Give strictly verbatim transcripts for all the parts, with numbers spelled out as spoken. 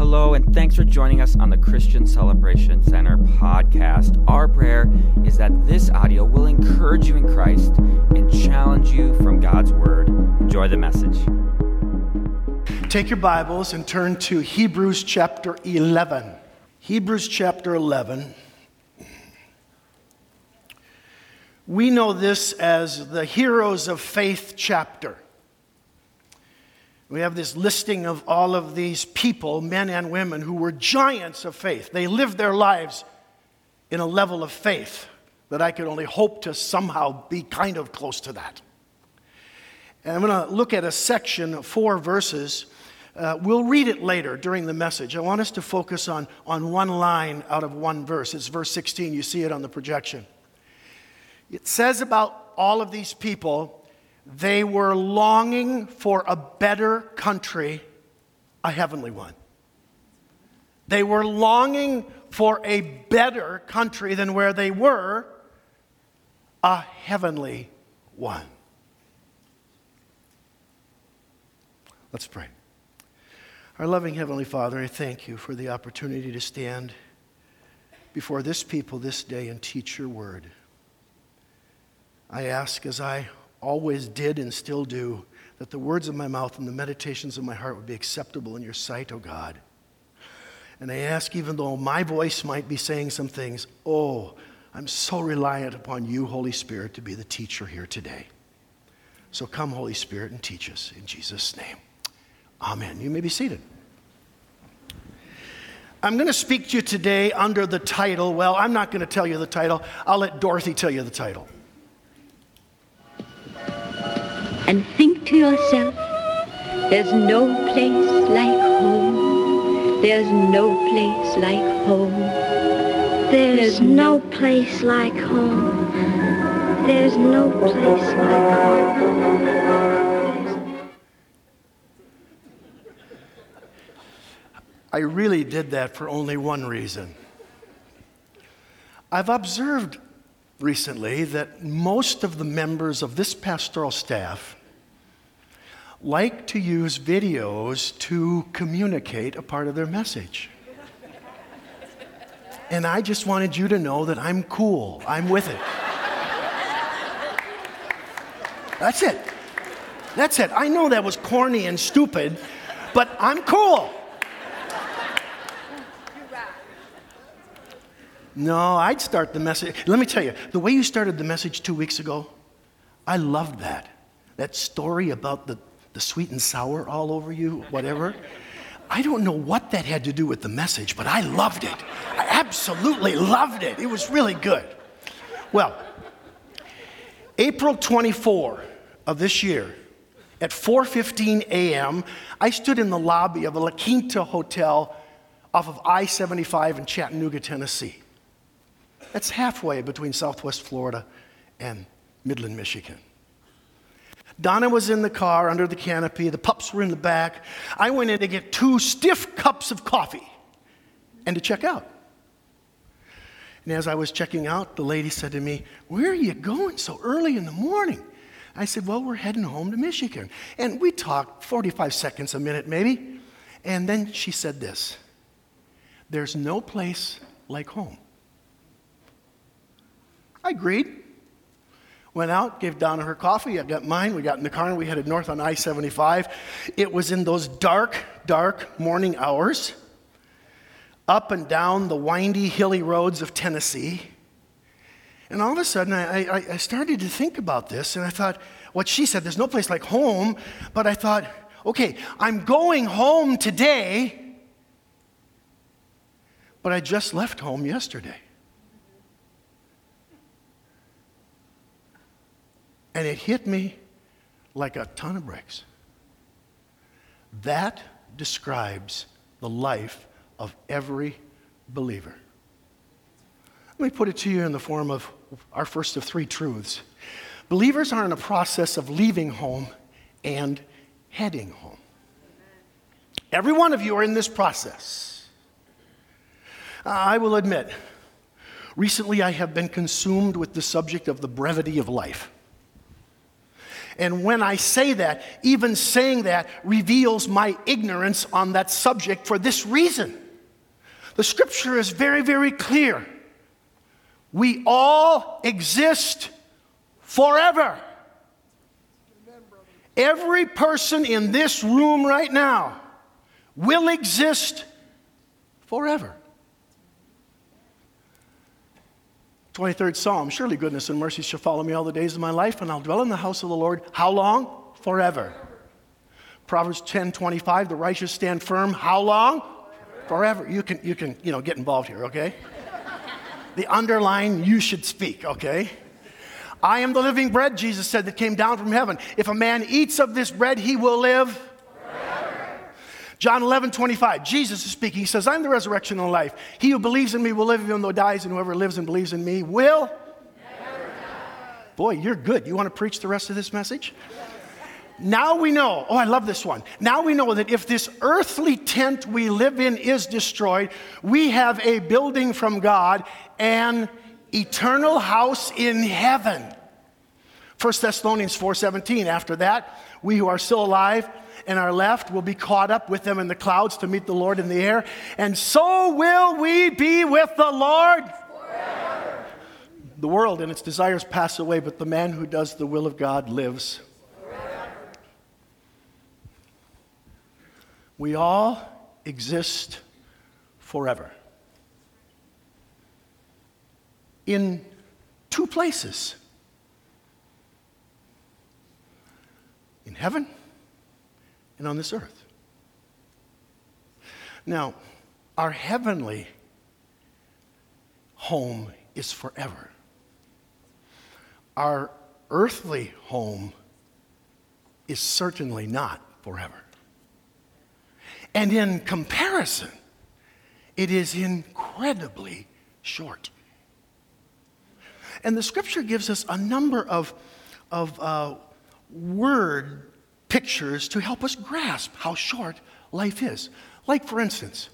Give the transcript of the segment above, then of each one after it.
Hello, and thanks for joining us on the Christian Celebration Center podcast. Our prayer is that this audio will encourage you in Christ and challenge you from God's Word. Enjoy the message. Take your Bibles and turn to Hebrews chapter eleven. Hebrews chapter eleven. We know this as the Heroes of Faith chapter. We have this listing of all of these people, men and women, who were giants of faith. They lived their lives in a level of faith that I could only hope to somehow be kind of close to that. And I'm going to look at a section of four verses. Uh, we'll read it later during the message. I want us to focus on, on one line out of one verse. It's verse sixteen. You see it on the projection. It says about all of these people, they were longing for a better country, a heavenly one. They were longing for a better country than where they were, a heavenly one. Let's pray. Our loving Heavenly Father, I thank you for the opportunity to stand before this people this day and teach your word. I ask, as I always did and still do, that the words of my mouth and the meditations of my heart would be acceptable in your sight, O God. And I ask, even though my voice might be saying some things, oh, I'm so reliant upon you, Holy Spirit, to be the teacher here today. So come, Holy Spirit, and teach us in Jesus' name. Amen. You may be seated. I'm going to speak to you today under the title, well, I'm not going to tell you the title. I'll let Dorothy tell you the title. And think to yourself, there's no place like home. There's no place like home. There's no place like home. There's no place like home. I really did that for only one reason. I've observed recently that most of the members of this pastoral staff like to use videos to communicate a part of their message. And I just wanted you to know that I'm cool. I'm with it. That's it. That's it. I know that was corny and stupid, but I'm cool. No, I'd start the message. Let me tell you, the way you started the message two weeks ago, I loved that. That story about the, the sweet and sour all over you, whatever. I don't know what that had to do with the message, but I loved it. I absolutely loved it. It was really good. Well, April twenty-fourth of this year, at four fifteen a.m., I stood in the lobby of a La Quinta Hotel off of I seventy-five in Chattanooga, Tennessee. That's halfway between Southwest Florida and Midland, Michigan. Donna was in the car under the canopy. The pups were in the back. I went in to get two stiff cups of coffee and to check out. And as I was checking out, the lady said to me, "Where are you going so early in the morning?" I said, "Well, we're heading home to Michigan." And we talked forty-five seconds, a minute maybe. And then she said this, "There's no place like home." I agreed. Went out, gave Donna her coffee. I got mine. We got in the car and we headed north on I seventy-five. It was in those dark, dark morning hours, up and down the windy, hilly roads of Tennessee. And all of a sudden, I, I, I started to think about this, and I thought, what she said, there's no place like home, but I thought, okay, I'm going home today, but I just left home yesterday. And it hit me like a ton of bricks. That describes the life of every believer. Let me put it to you in the form of our first of three truths. Believers are in a process of leaving home and heading home. Every one of you are in this process. Uh, I will admit, recently I have been consumed with the subject of the brevity of life. And when I say that, even saying that reveals my ignorance on that subject for this reason. The scripture is very, very clear. We all exist forever. Every person in this room right now will exist forever. twenty-third Psalm, surely goodness and mercy shall follow me all the days of my life, and I'll dwell in the house of the Lord. How long? Forever. Proverbs ten twenty-five, the righteous stand firm. How long? Forever. Forever. You can, you can, you know, get involved here, okay? The underline, you should speak, okay? I am the living bread, Jesus said, that came down from heaven. If a man eats of this bread, he will live forever. John eleven twenty-five, Jesus is speaking. He says, I'm the resurrection and the life. He who believes in me will live even though he dies, and whoever lives and believes in me will never die. Boy, you're good. You want to preach the rest of this message? Now we know, oh, I love this one. Now we know that if this earthly tent we live in is destroyed, we have a building from God, an eternal house in heaven. First Thessalonians four seventeen, after that, we who are still alive and are left will be caught up with them in the clouds to meet the Lord in the air, and so will we be with the Lord forever. The world and its desires pass away, but the man who does the will of God lives forever. We all exist forever. In two places. In heaven and on this earth. Now, our heavenly home is forever. Our earthly home is certainly not forever. And in comparison, it is incredibly short. And the scripture gives us a number of, of uh, word pictures to help us grasp how short life is. Like, for instance,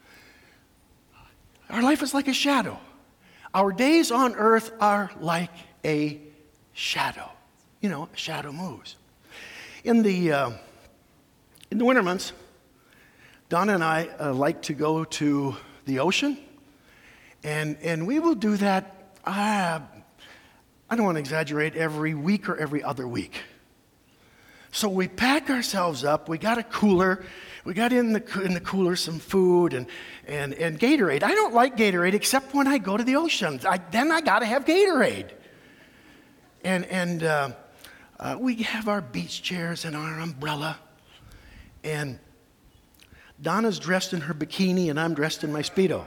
our life is like a shadow. Our days on earth are like a shadow. You know, a shadow moves. In the, uh, in the winter months, Donna and I uh, like to go to the ocean, and, and we will do that, uh, I don't want to exaggerate, every week or every other week. So we pack ourselves up. We got a cooler. We got in the in the cooler some food and and and Gatorade. I don't like Gatorade except when I go to the ocean. I, then I got to have Gatorade. And and uh, uh, we have our beach chairs and our umbrella. And Donna's dressed in her bikini and I'm dressed in my Speedo.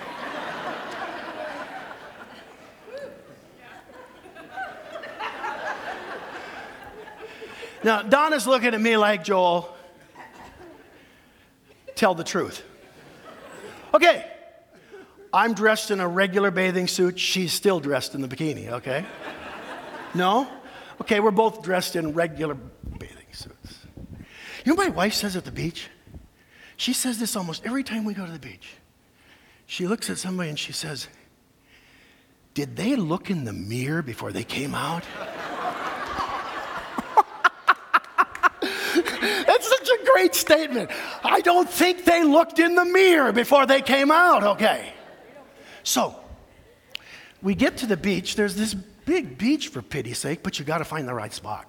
Now, Donna's looking at me like, Joel, tell the truth. Okay, I'm dressed in a regular bathing suit. She's still dressed in the bikini, okay? No? Okay, we're both dressed in regular bathing suits. You know what my wife says at the beach? She says this almost every time we go to the beach. She looks at somebody and she says, did they look in the mirror before they came out? That's such a great statement. I don't think they looked in the mirror before they came out, okay? So, we get to the beach. There's this big beach, for pity's sake, but you got to find the right spot.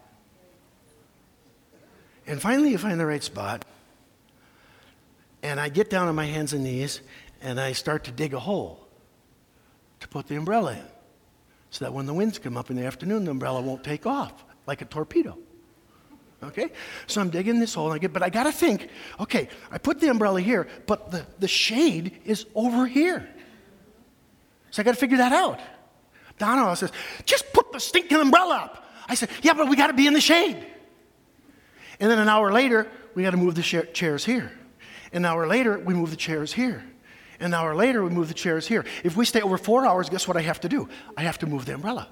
And finally, you find the right spot. And I get down on my hands and knees, and I start to dig a hole to put the umbrella in, so that when the winds come up in the afternoon, the umbrella won't take off like a torpedo. Okay? So I'm digging this hole, and I get, but I got to think, okay, I put the umbrella here, but the, the shade is over here. So I got to figure that out. Donna says, just put the stinking umbrella up. I said, yeah, but we got to be in the shade. And then an hour later, we got to move the sh- chairs here. An hour later, we move the chairs here. An hour later, we move the chairs here. If we stay over four hours, guess what I have to do? I have to move the umbrella.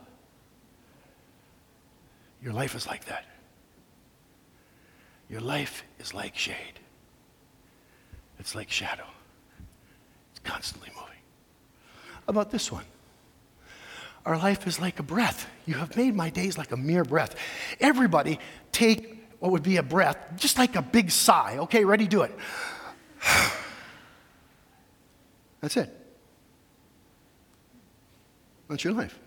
Your life is like that. Your life is like shade. It's like shadow. It's constantly moving. How about this one? Our life is like a breath. You have made my days like a mere breath. Everybody take what would be a breath, just like a big sigh. Okay, ready? Do it. That's it. That's your life.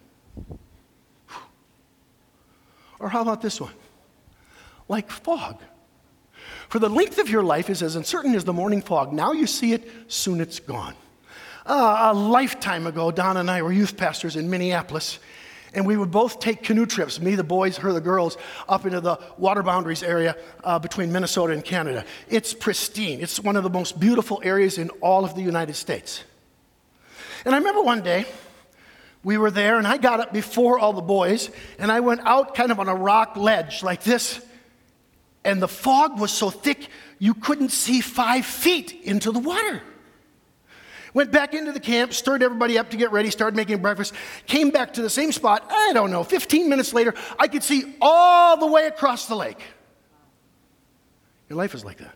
Or how about this one? Like fog. For the length of your life is as uncertain as the morning fog. Now you see it, soon it's gone. Uh, a lifetime ago, Don and I were youth pastors in Minneapolis, and we would both take canoe trips, me, the boys, her, the girls, up into the water boundaries area uh, between Minnesota and Canada. It's pristine. It's one of the most beautiful areas in all of the United States. And I remember one day, we were there, and I got up before all the boys, and I went out kind of on a rock ledge like this, and the fog was so thick, you couldn't see five feet into the water. Went back into the camp, stirred everybody up to get ready, started making breakfast, came back to the same spot. I don't know, fifteen minutes later, I could see all the way across the lake. Your life is like that.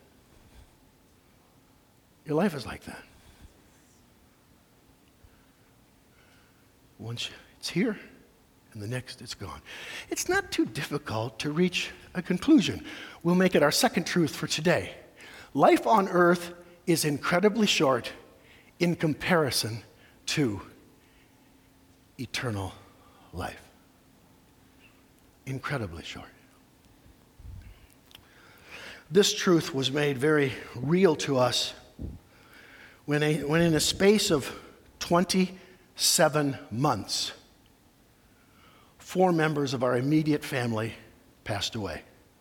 Your life is like that. Once it's here, and the next it's gone. It's not too difficult to reach a conclusion. We'll make it our second truth for today. Life on earth is incredibly short in comparison to eternal life. Incredibly short. This truth was made very real to us when, a, when in a space of twenty-seven months, four members of our immediate family passed away.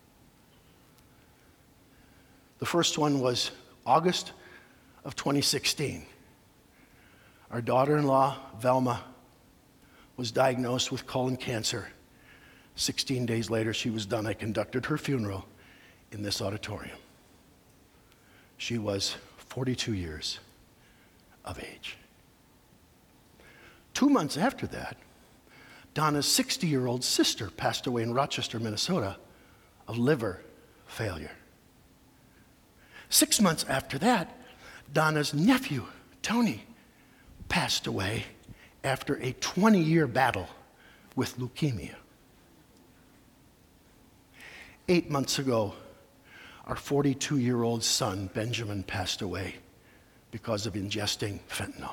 The first one was August of twenty sixteen. Our daughter-in-law, Velma, was diagnosed with colon cancer. sixteen days later, she was done. I conducted her funeral in this auditorium. She was forty-two years of age. Two months after that, Donna's sixty-year-old sister passed away in Rochester, Minnesota, of liver failure. Six months after that, Donna's nephew, Tony, passed away after a twenty-year battle with leukemia. Eight months ago, our forty-two-year-old son, Benjamin, passed away because of ingesting fentanyl.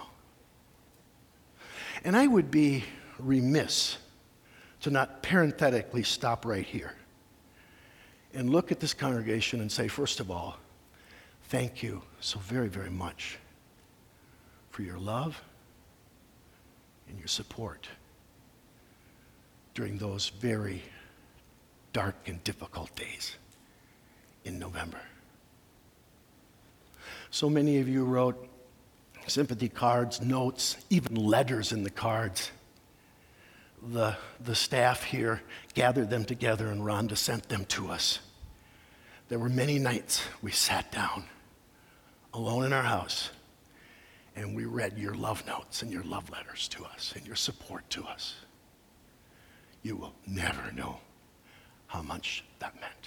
And I would be remiss to not parenthetically stop right here and look at this congregation and say, first of all, thank you so very, very much for your love and your support during those very dark and difficult days in November. So many of you wrote sympathy cards, notes, even letters in the cards. The, the staff here gathered them together and Rhonda sent them to us. There were many nights we sat down alone in our house and we read your love notes and your love letters to us and your support to us. You will never know how much that meant.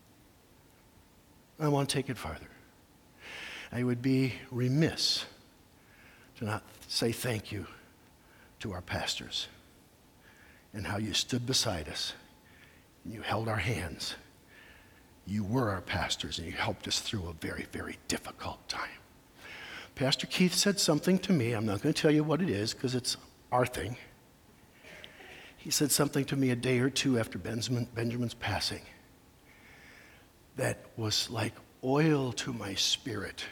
I want to take it farther. I would be remiss to not say thank you to our pastors and how you stood beside us and you held our hands. You were our pastors and you helped us through a very, very difficult time. Pastor Keith said something to me. I'm not going to tell you what it is because it's our thing. He said something to me a day or two after Benjamin, Benjamin's passing that was like oil to my spirit.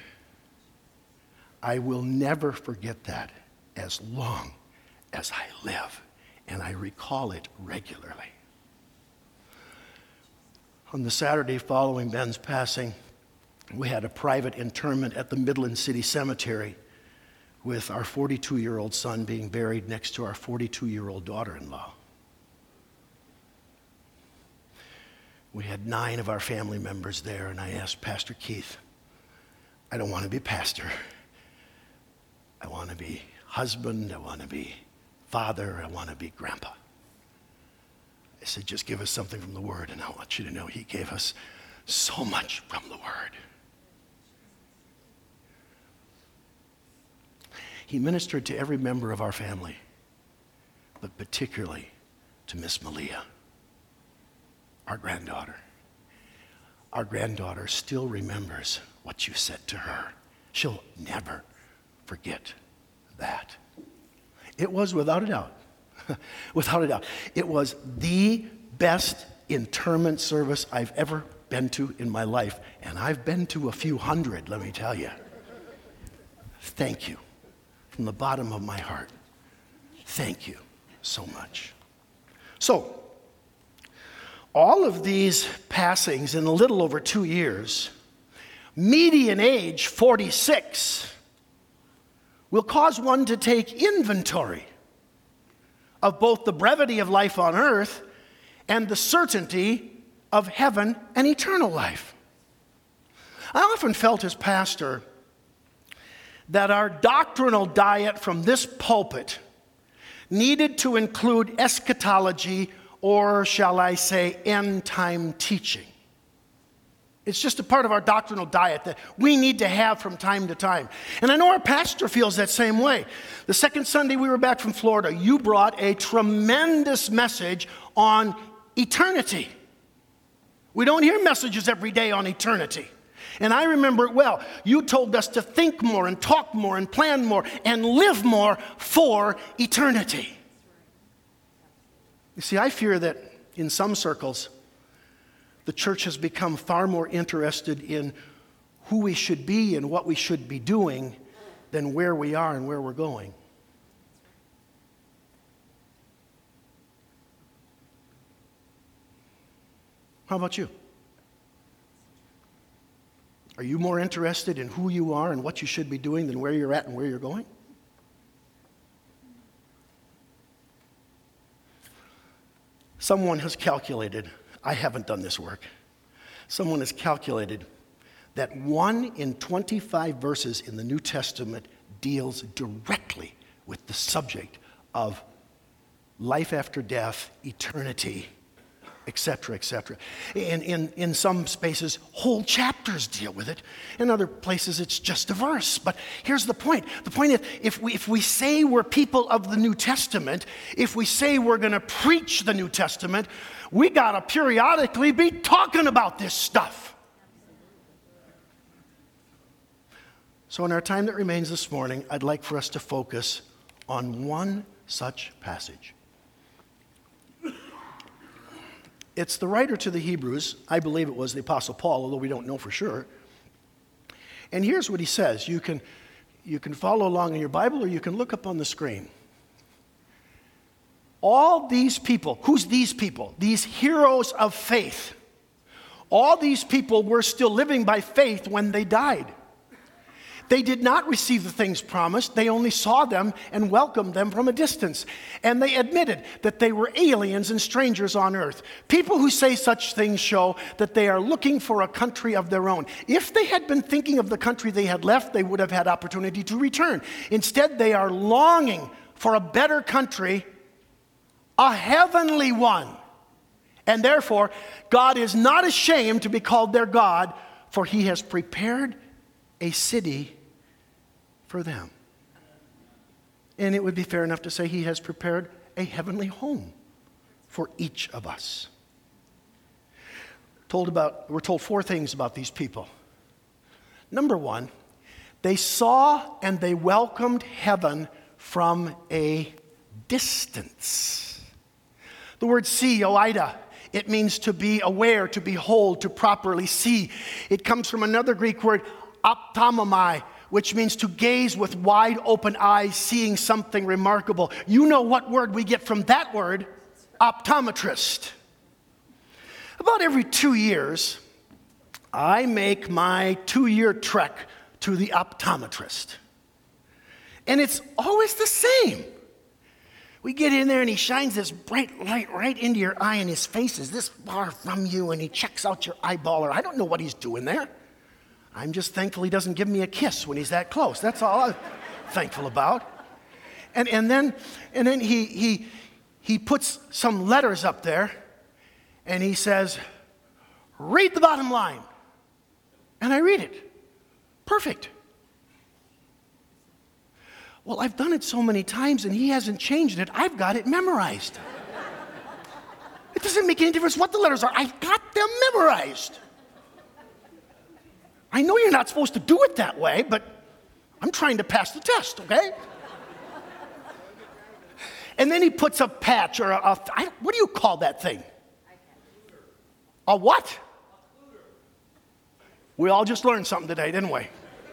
I will never forget that as long as I live, and I recall it regularly. On the Saturday following Ben's passing, we had a private interment at the Midland City Cemetery with our forty-two-year-old son being buried next to our forty-two-year-old daughter-in-law. We had nine of our family members there, and I asked Pastor Keith, I don't want to be pastor. I want to be husband, I want to be father, I want to be grandpa. I said, just give us something from the Word, and I want you to know he gave us so much from the Word. He ministered to every member of our family but particularly to Miss Malia, our granddaughter. Our granddaughter still remembers what you said to her. She'll never forget that. It was, without a doubt, without a doubt, it was the best interment service I've ever been to in my life, and I've been to a few hundred, let me tell you. Thank you from the bottom of my heart. Thank you so much. So, all of these passings in a little over two years, median age forty-six, will cause one to take inventory of both the brevity of life on earth and the certainty of heaven and eternal life. I often felt as pastor that our doctrinal diet from this pulpit needed to include eschatology, or shall I say, end-time teaching. It's just a part of our doctrinal diet that we need to have from time to time. And I know our pastor feels that same way. The second Sunday we were back from Florida, you brought a tremendous message on eternity. We don't hear messages every day on eternity. And I remember it well. You told us to think more and talk more and plan more and live more for eternity. You see, I fear that in some circles, the church has become far more interested in who we should be and what we should be doing than where we are and where we're going. How about you? Are you more interested in who you are and what you should be doing than where you're at and where you're going? Someone has calculated, I haven't done this work, someone has calculated that one in twenty-five verses in the New Testament deals directly with the subject of life after death, eternity, et cetera, et cetera. In, in, in some spaces, whole chapters deal with it. In other places, it's just a verse. But here's the point. The point is, if we, if we say we're people of the New Testament, if we say we're going to preach the New Testament, we got to periodically be talking about this stuff. So in our time that remains this morning, I'd like for us to focus on one such passage. It's the writer to the Hebrews. I believe it was the Apostle Paul, although we don't know for sure. And here's what he says. You can, you can follow along in your Bible, or you can look up on the screen. All these people, who's these people? These heroes of faith. All these people were still living by faith when they died. They did not receive the things promised. They only saw them and welcomed them from a distance. And they admitted that they were aliens and strangers on earth. People who say such things show that they are looking for a country of their own. If they had been thinking of the country they had left, they would have had opportunity to return. Instead, they are longing for a better country, a heavenly one. And therefore, God is not ashamed to be called their God, for he has prepared a city for them. And it would be fair enough to say he has prepared a heavenly home for each of us. Told about, we're told four things about these people. Number one, they saw and they welcomed heaven from a distance. The word see, oida, it means to be aware, to behold, to properly see. It comes from another Greek word, optomomai, which means to gaze with wide open eyes, seeing something remarkable. You know what word we get from that word? Optometrist. About every two years, I make my two-year trek to the optometrist. And it's always the same. We get in there and he shines this bright light right into your eye, and his face is this far from you, and he checks out your eyeball, or I don't know what he's doing there. I'm just thankful he doesn't give me a kiss when he's that close. That's all I'm thankful about. And and then and then he he he puts some letters up there, and he says, "Read the bottom line." And I read it. Perfect. Well, I've done it so many times and he hasn't changed it. I've got it memorized. It doesn't make any difference what the letters are. I've got them memorized. I know you're not supposed to do it that way, but I'm trying to pass the test, okay? And then he puts a patch or a, a I, what do you call that thing? A what? We all just learned something today, didn't we?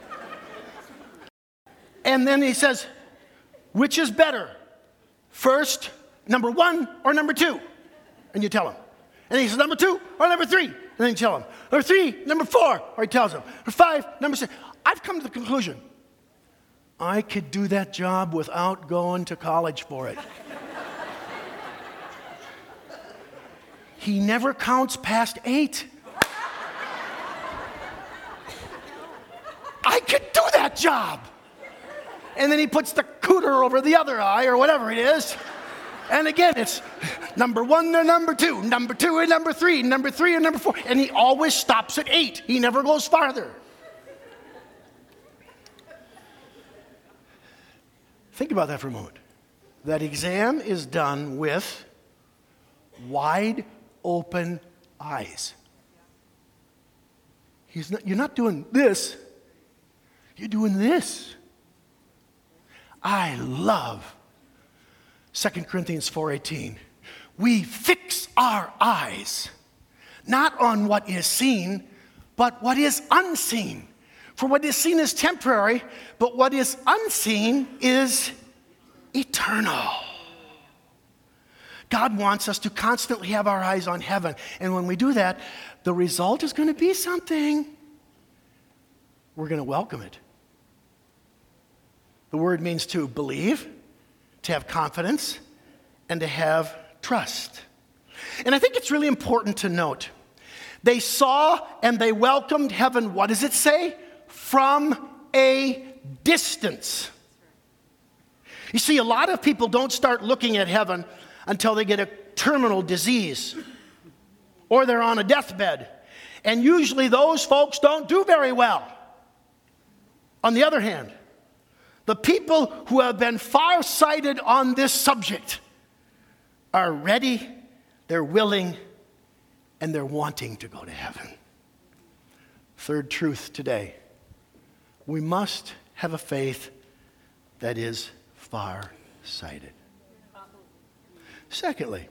And then he says, which is better? First, number one or number two? And you tell him. And he says, number two or number three? And then you tell him. Number three, number four, or he tells him. Or five, number six. I've come to the conclusion, I could do that job without going to college for it. He never counts past eight. I could do that job. And then he puts the cooter over the other eye or whatever it is. And again, it's number one or number two, number two or number three, number three or number four. And he always stops at eight. He never goes farther. Think about that for a moment. That exam is done with wide open eyes. He's not, you're not doing this. You're doing this. I love Second Corinthians four eighteen. We fix our eyes not on what is seen, but what is unseen. For what is seen is temporary, but what is unseen is eternal. God wants us to constantly have our eyes on heaven. And when we do that, the result is going to be something. We're going to welcome it. The word means to believe, to have confidence, and to have trust. And I think it's really important to note, they saw and they welcomed heaven, what does it say? From a distance. You see, a lot of people don't start looking at heaven until they get a terminal disease or they're on a deathbed. And usually those folks don't do very well. On the other hand, the people who have been far-sighted on this subject are ready, they're willing, and they're wanting to go to heaven. Third truth today, we must have a faith that is far-sighted. Secondly,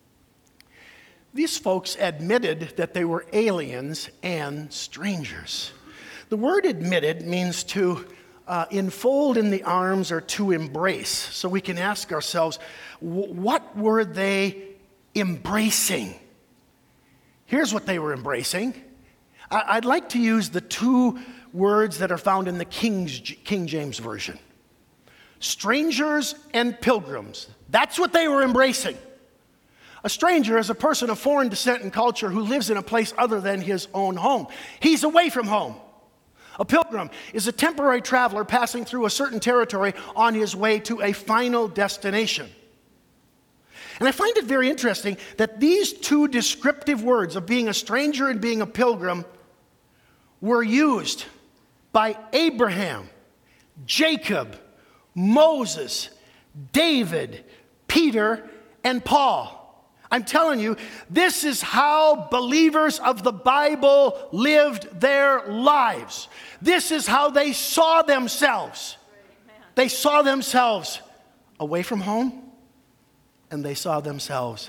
these folks admitted that they were aliens and strangers. The word admitted means to uh, enfold in the arms or to embrace. So we can ask ourselves, what were they embracing? Here's what they were embracing. I- I'd like to use the two words that are found in the King's, King James Version. Strangers and pilgrims. That's what they were embracing. A stranger is a person of foreign descent and culture who lives in a place other than his own home. He's away from home. A pilgrim is a temporary traveler passing through a certain territory on his way to a final destination. And I find it very interesting that these two descriptive words of being a stranger and being a pilgrim were used by Abraham, Jacob, Moses, David, Peter, and Paul. I'm telling you, this is how believers of the Bible lived their lives. This is how they saw themselves. They saw themselves away from home, and they saw themselves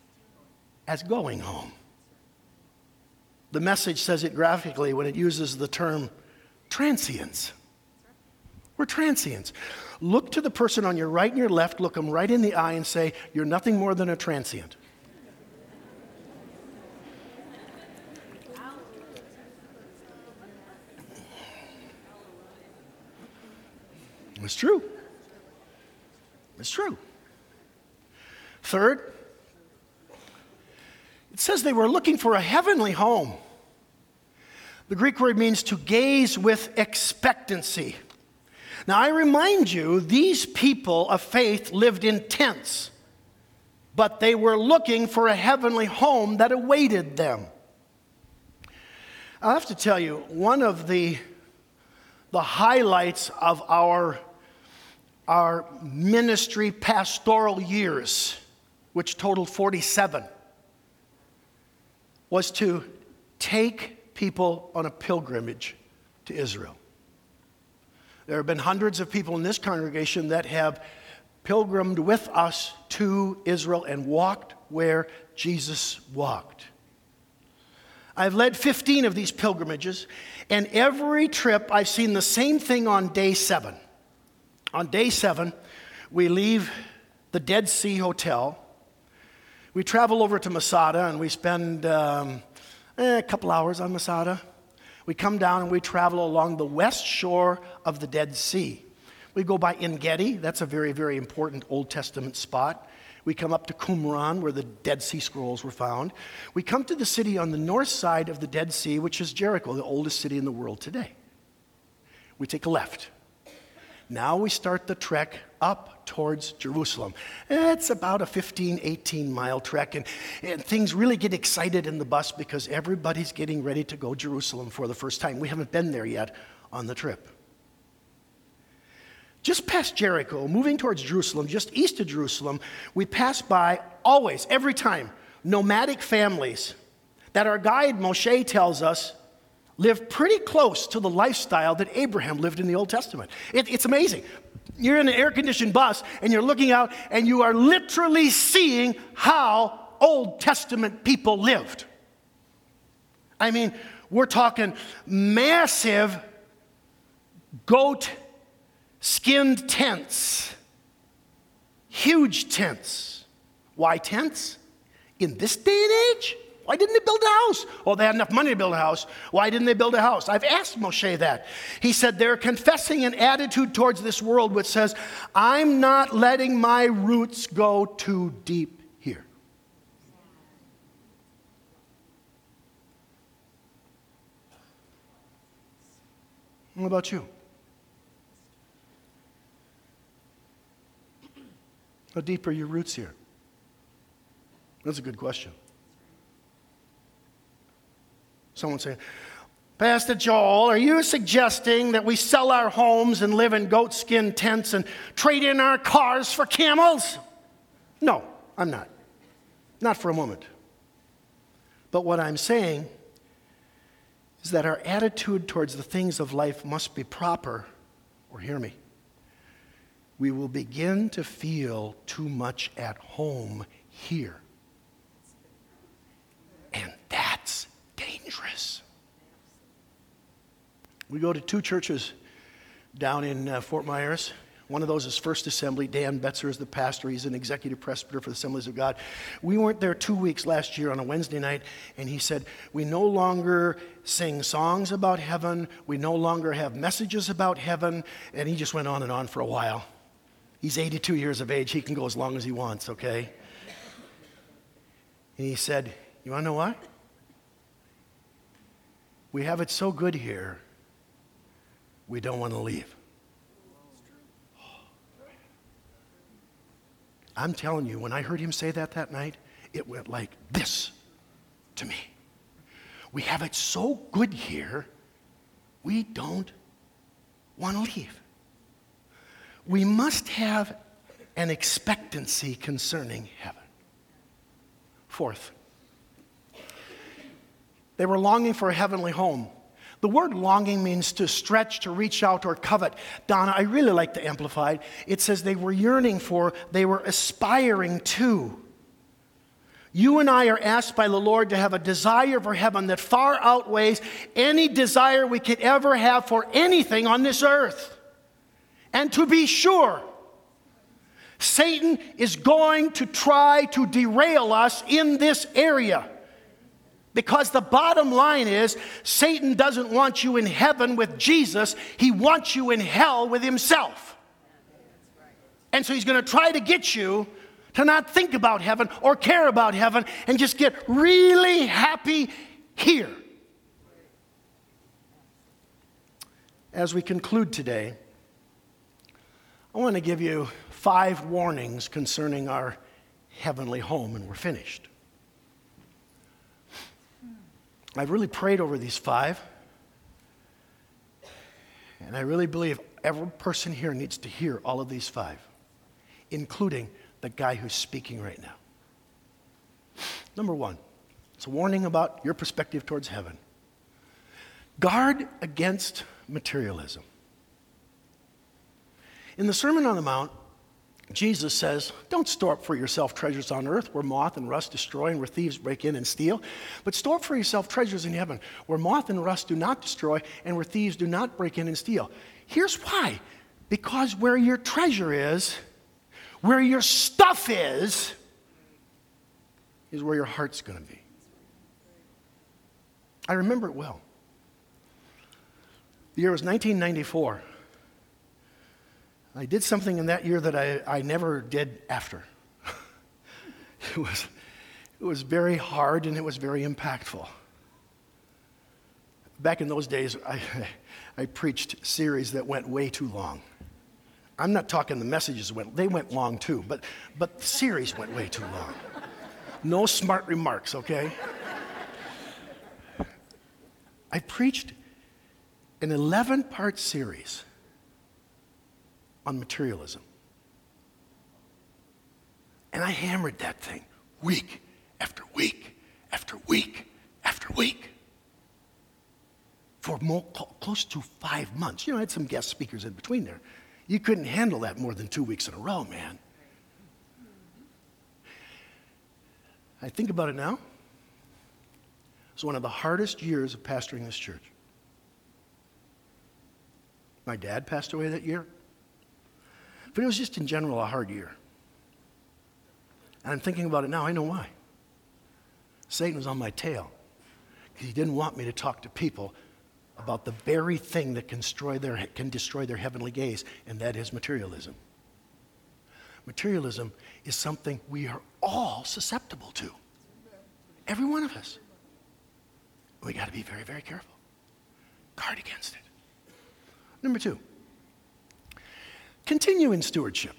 as going home. The Message says it graphically when it uses the term transients. We're transients. Look to the person on your right and your left, look them right in the eye and say, you're nothing more than a transient. It's true. It's true. Third, it says they were looking for a heavenly home. The Greek word means to gaze with expectancy. Now, I remind you, these people of faith lived in tents, but they were looking for a heavenly home that awaited them. I have to tell you, one of the, the highlights of our our ministry pastoral years, which totaled forty-seven, was to take people on a pilgrimage to Israel. There have been hundreds of people in this congregation that have pilgrimed with us to Israel and walked where Jesus walked. I've led fifteen of these pilgrimages, and every trip I've seen the same thing on day seven. On day seven, we leave the Dead Sea Hotel. We travel over to Masada, and we spend um, eh, a couple hours on Masada. We come down and we travel along the west shore of the Dead Sea. We go by En Gedi. That's a very, very important Old Testament spot. We come up to Qumran, where the Dead Sea Scrolls were found. We come to the city on the north side of the Dead Sea, which is Jericho, the oldest city in the world today. We take a left. Now we start the trek up towards Jerusalem. It's about a fifteen, eighteen mile trek, and, and things really get excited in the bus because everybody's getting ready to go to Jerusalem for the first time. We haven't been there yet on the trip. Just past Jericho, moving towards Jerusalem, just east of Jerusalem, we pass by always, every time, nomadic families that our guide Moshe tells us live pretty close to the lifestyle that Abraham lived in the Old Testament. It, it's amazing. You're in an air-conditioned bus, and you're looking out, and you are literally seeing how Old Testament people lived. I mean, we're talking massive goat-skinned tents, huge tents. Why tents? In this day and age? Why didn't they build a house? Well, they had enough money to build a house. Why didn't they build a house? I've asked Moshe that. He said they're confessing an attitude towards this world which says, I'm not letting my roots go too deep here. What about you? How deep are your roots here? That's a good question. Someone saying, Pastor Joel, are you suggesting that we sell our homes and live in goatskin tents and trade in our cars for camels? No, I'm not. Not for a moment. But what I'm saying is that our attitude towards the things of life must be proper, or hear me, we will begin to feel too much at home here. And that's dangerous. We go to two churches down in uh, Fort Myers. One of those is First Assembly. Dan Betzer is the pastor. He's an executive presbyter for the Assemblies of God. We weren't there two weeks last year on a Wednesday night, and he said, we no longer sing songs about heaven. We no longer have messages about heaven. And he just went on and on for a while. He's eighty-two years of age. He can go as long as he wants, okay? And he said, you want to know why? We have it so good here, we don't want to leave. I'm telling you, when I heard him say that that night, it went like this to me. We have it so good here, we don't want to leave. We must have an expectancy concerning heaven. Fourth, they were longing for a heavenly home. The word longing means to stretch, to reach out, or covet. Donna, I really like the Amplified. It says they were yearning for, they were aspiring to. You and I are asked by the Lord to have a desire for heaven that far outweighs any desire we could ever have for anything on this earth. And to be sure, Satan is going to try to derail us in this area. Because the bottom line is, Satan doesn't want you in heaven with Jesus. He wants you in hell with himself. And so he's going to try to get you to not think about heaven or care about heaven and just get really happy here. As we conclude today, I want to give you five warnings concerning our heavenly home, and we're finished. I've really prayed over these five, And I really believe every person here needs to hear all of these five, including the guy who's speaking right now. Number one, it's a warning about your perspective towards heaven. Guard against materialism. In the Sermon on the Mount, Jesus says, don't store up for yourself treasures on earth where moth and rust destroy and where thieves break in and steal, but store up for yourself treasures in heaven where moth and rust do not destroy and where thieves do not break in and steal. Here's why. Because where your treasure is, where your stuff is, is where your heart's going to be. I remember it well. The year was nineteen ninety-four. I did something in that year that I, I never did after. It was, it was very hard and it was very impactful. Back in those days, I, I preached series that went way too long. I'm not talking the messages went, they went long too, but, but the series went way too long. No smart remarks, okay? I preached an eleven-part series on materialism. And I hammered that thing week after week after week after week for more, close to five months. You know, I had some guest speakers in between there. You couldn't handle that more than two weeks in a row, man. I think about it now. It was one of the hardest years of pastoring this church. My dad passed away that year. But it was just in general a hard year. And I'm thinking about it now, I know why. Satan was on my tail because he didn't want me to talk to people about the very thing that can destroy their, can destroy their heavenly gaze, and that is materialism. Materialism is something we are all susceptible to. Every one of us. We got to be very, very careful. Guard against it. Number two. Continue in stewardship.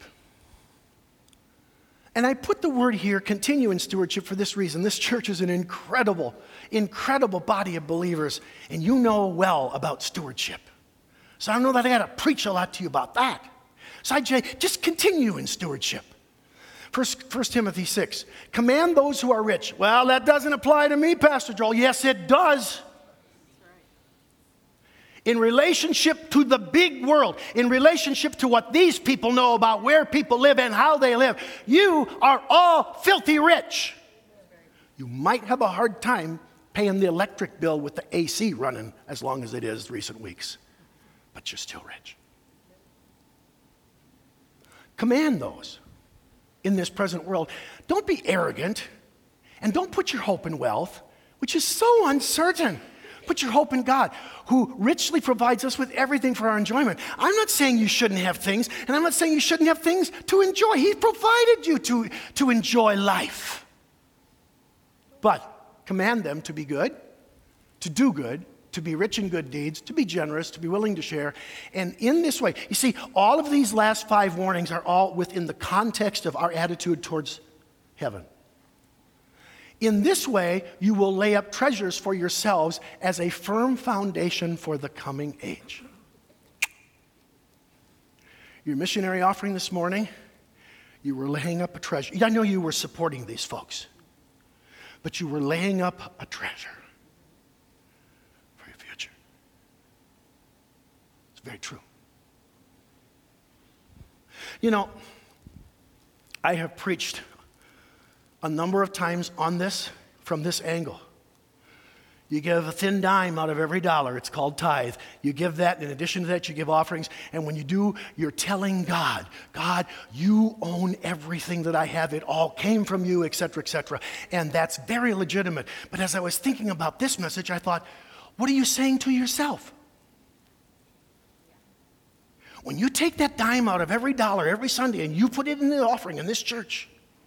And I put the word here, continue in stewardship, for this reason. This church is an incredible, incredible body of believers, and you know well about stewardship. So I don't know that I got to preach a lot to you about that. So I'd say, just continue in stewardship. First, First Timothy six, command those who are rich. Well, that doesn't apply to me, Pastor Joel. Yes, it does. In relationship to the big world, in relationship to what these people know about where people live and how they live, you are all filthy rich. You might have a hard time paying the electric bill with the A C running as long as it is recent weeks, but you're still rich. Command those in this present world. Don't be arrogant, and don't put your hope in wealth, which is so uncertain. Put your hope in God, who richly provides us with everything for our enjoyment. I'm not saying you shouldn't have things, and I'm not saying you shouldn't have things to enjoy. He provided you to, to enjoy life. But command them to be good, to do good, to be rich in good deeds, to be generous, to be willing to share. And in this way, you see, all of these last five warnings are all within the context of our attitude towards heaven. In this way, you will lay up treasures for yourselves as a firm foundation for the coming age. Your missionary offering this morning, you were laying up a treasure. I know you were supporting these folks, but you were laying up a treasure for your future. It's very true. You know, I have preached a number of times on this from this angle. You give a thin dime out of every dollar. It's called tithe. You give that. In addition to that, you give offerings. And when you do, you're telling God, God, you own everything that I have. It all came from you, et cetera, et cetera. And that's very legitimate. But as I was thinking about this message, I thought, what are you saying to yourself? When you take that dime out of every dollar every Sunday and you put it in the offering in this church,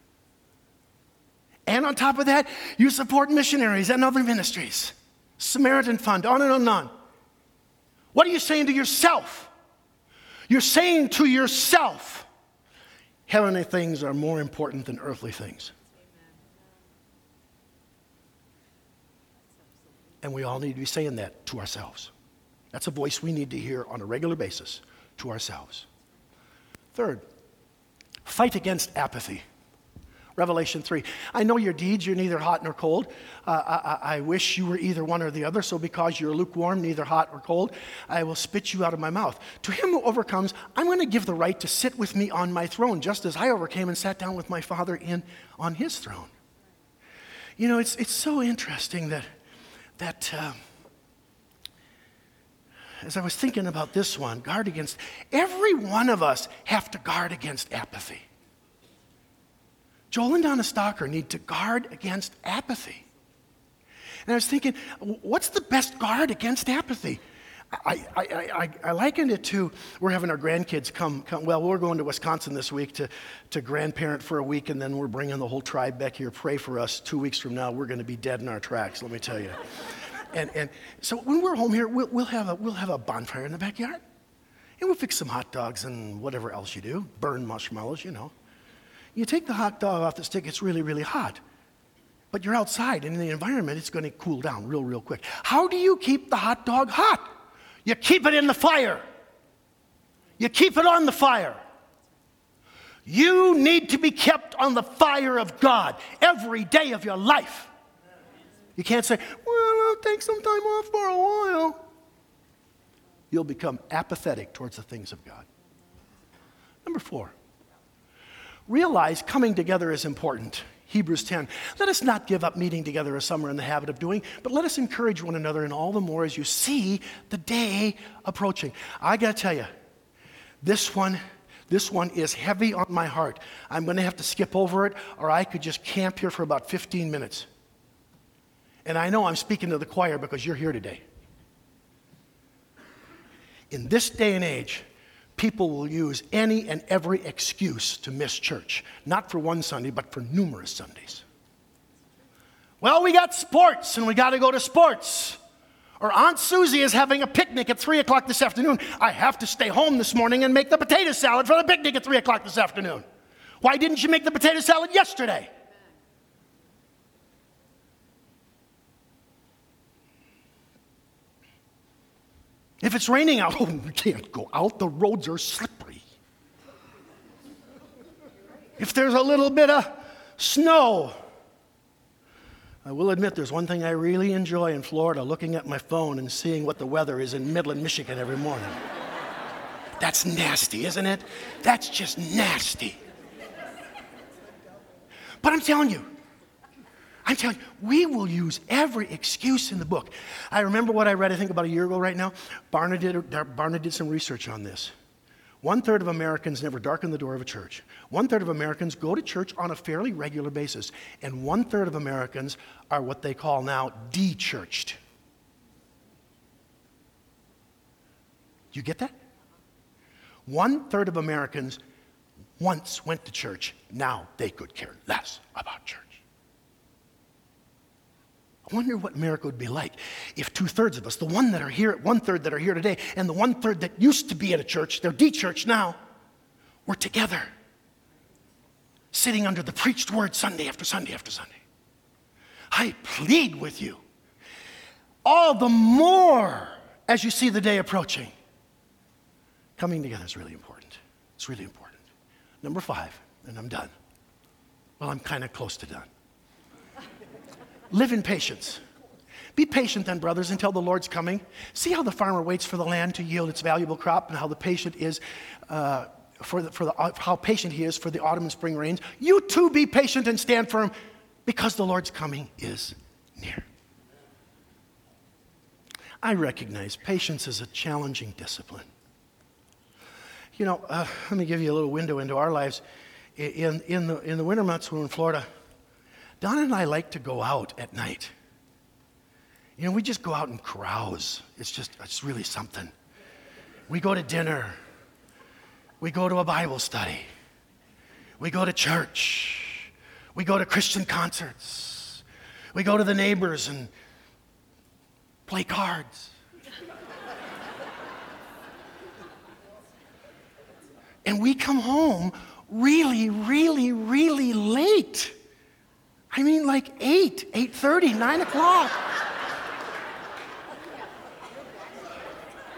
and on top of that, you support missionaries and other ministries, Samaritan Fund, on and on and on. What are you saying to yourself? You're saying to yourself, heavenly things are more important than earthly things. And we all need to be saying that to ourselves. That's a voice we need to hear on a regular basis to ourselves. Third, fight against apathy. Revelation three. I know your deeds, you're neither hot nor cold. Uh, I, I wish you were either one or the other, so because you're lukewarm, neither hot or cold, I will spit you out of my mouth. To him who overcomes, I'm going to give the right to sit with me on my throne, just as I overcame and sat down with my Father in on his throne. You know, it's it's so interesting that, that uh, as I was thinking about this one, guard against, every one of us have to guard against apathy. Joel and Donna Stalker need to guard against apathy. And I was thinking, what's the best guard against apathy? I, I, I, I likened it to, we're having our grandkids come, come, well, we're going to Wisconsin this week to, to grandparent for a week, and then we're bringing the whole tribe back here. Pray for us. Two weeks from now, we're going to be dead in our tracks, let me tell you. and, and so when we're home here, we'll, we'll, have a, we'll have a bonfire in the backyard. And we'll fix some hot dogs and whatever else you do, burn marshmallows, you know. You take the hot dog off the stick, it's really, really hot. But you're outside, and in the environment, it's going to cool down real, real quick. How do you keep the hot dog hot? You keep it in the fire. You keep it on the fire. You need to be kept on the fire of God every day of your life. You can't say, well, I'll take some time off for a while. You'll become apathetic towards the things of God. Number four. Realize coming together is important. Hebrews ten. Let us not give up meeting together as some are in the habit of doing, but let us encourage one another, and all the more as you see the day approaching. I got to tell you, this one, this one is heavy on my heart. I'm going to have to skip over it, or I could just camp here for about fifteen minutes. And I know I'm speaking to the choir because you're here today. In this day and age, people will use any and every excuse to miss church. Not for one Sunday, but for numerous Sundays. Well, we got sports, and we got to go to sports. Or Aunt Susie is having a picnic at three o'clock this afternoon. I have to stay home this morning and make the potato salad for the picnic at three o'clock this afternoon. Why didn't you make the potato salad yesterday? If it's raining out, oh, we can't go out. The roads are slippery. If there's a little bit of snow, I will admit there's one thing I really enjoy in Florida, looking at my phone and seeing what the weather is in Midland, Michigan every morning. That's nasty, isn't it? That's just nasty. But I'm telling you, I'm telling you, we will use every excuse in the book. I remember what I read, I think about a year ago right now. Barna did, Barna did some research on this. One-third of Americans never darken the door of a church. One-third of Americans go to church on a fairly regular basis. And one-third of Americans are what they call now de-churched. You get that? One-third of Americans once went to church. Now they could care less about church. I wonder what America would be like if two-thirds of us, the one that are here, one-third that are here today, and the one-third that used to be at a church, they're de-churched now, were together, sitting under the preached word Sunday after Sunday after Sunday. I plead with you, all the more as you see the day approaching. Coming together is really important. It's really important. Number five, and I'm done. Well, I'm kind of close to done. Live in patience. Be patient then, brothers, until the Lord's coming. See how the farmer waits for the land to yield its valuable crop, and how the patient is uh, for the, for the uh, how patient he is for the autumn and spring rains. You too be patient and stand firm, because the Lord's coming is near. I recognize patience is a challenging discipline. You know, uh, let me give you a little window into our lives. In in the in the winter months when we're in Florida, Donna and I like to go out at night. You know, we just go out and carouse. It's just, it's really something. We go to dinner. We go to a Bible study. We go to church. We go to Christian concerts. We go to the neighbors and play cards. And we come home really, really, really late. I mean, like eight, eight thirty, nine o'clock.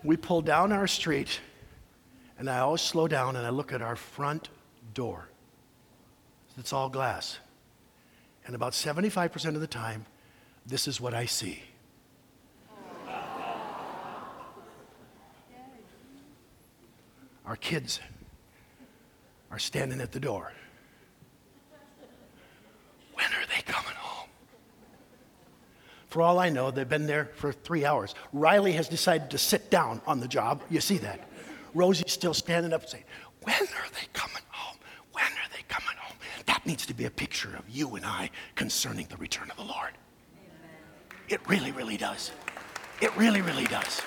we pull down our street, and I always slow down and I look at our front door. It's all glass. And about seventy-five percent of the time, this is what I see. Our kids are standing at the door. When are they coming home? For all I know, they've been there for three hours. Riley has decided to sit down on the job. You see that? Rosie's still standing up saying, when are they coming home? When are they coming home? That needs to be a picture of you and I concerning the return of the Lord. Amen. It really, really does. It really, really does.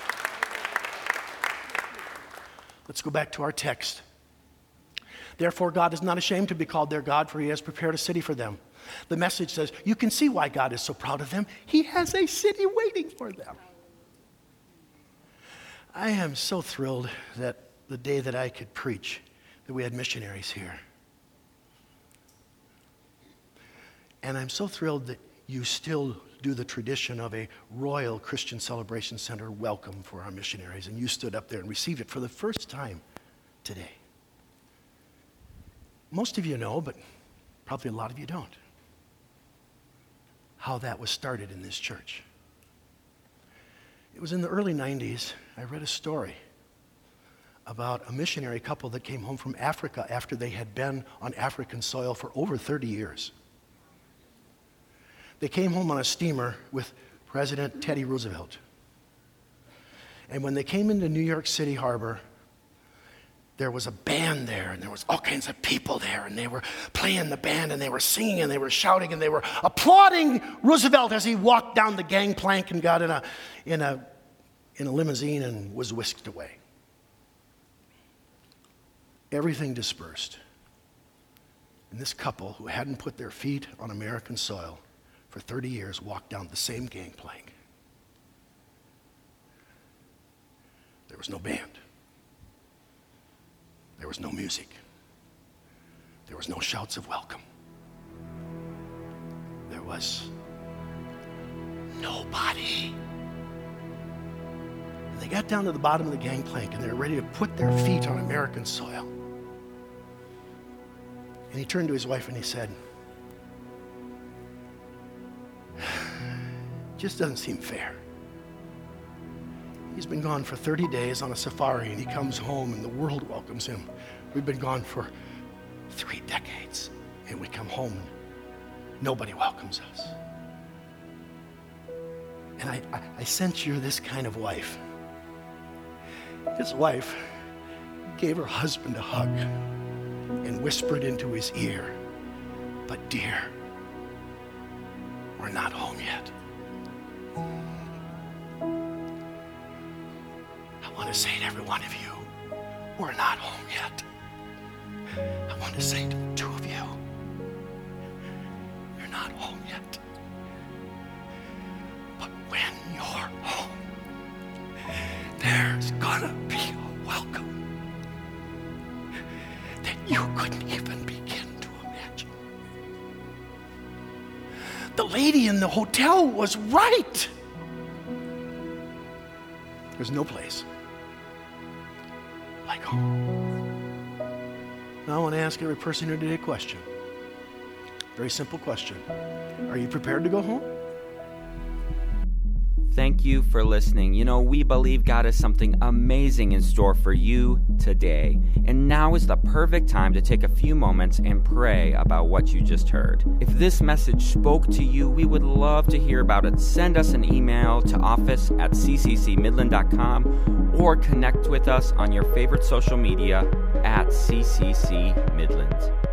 Let's go back to our text. Therefore, God is not ashamed to be called their God, for he has prepared a city for them. The message says, you can see why God is so proud of them. He has a city waiting for them. I am so thrilled that the day that I could preach, that we had missionaries here. And I'm so thrilled that you still do the tradition of a Royal Christian Celebration Center welcome for our missionaries. And you stood up there and received it for the first time today. Most of you know, but probably a lot of you don't, how that was started in this church. It was in the early nineties. I read a story about a missionary couple that came home from Africa after they had been on African soil for over thirty years. They came home on a steamer with President Teddy Roosevelt. And when they came into New York City Harbor, there was a band there, and there was all kinds of people there, and they were playing the band, and they were singing, and they were shouting, and they were applauding Roosevelt as he walked down the gangplank and got in a, in a, in a limousine and was whisked away. Everything dispersed. And this couple, who hadn't put their feet on American soil for thirty years, walked down the same gangplank. There was no band. There was no music. There was no shouts of welcome. There was nobody. And they got down to the bottom of the gangplank, and they were ready to put their feet on American soil. And he turned to his wife and he said, just doesn't seem fair. He's been gone for thirty days on a safari, and he comes home and the world welcomes him. We've been gone for three decades, and we come home and nobody welcomes us. And I, I, I sense you're this kind of wife. His wife gave her husband a hug and whispered into his ear, but dear, we're not home yet. I want to say to every one of you, we're not home yet. I want to say to the two of you, you're not home yet. But when you're home, there's gonna be a welcome that you couldn't even begin to imagine. The lady in the hotel was right. There's no place like home. Now I want to ask every person here today a question. Very simple question. Are you prepared to go home? Thank you for listening. You know, we believe God has something amazing in store for you today. And now is the perfect time to take a few moments and pray about what you just heard. If this message spoke to you, we would love to hear about it. Send us an email to office at c c c midland dot com or connect with us on your favorite social media at C C C Midland.